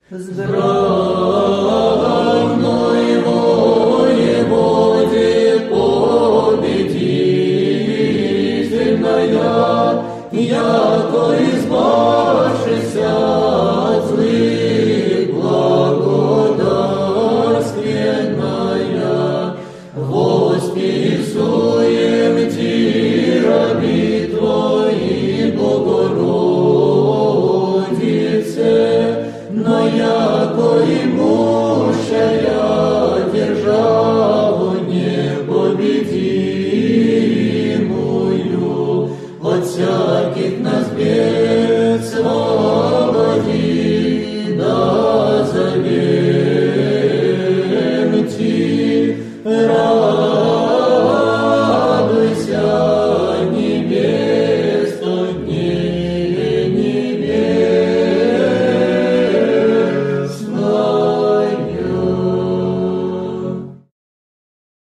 Здравной воеводе победительная, яко избавшися от злых благодарственная, восписуем Ти, раби Твои, Богородице, но яко и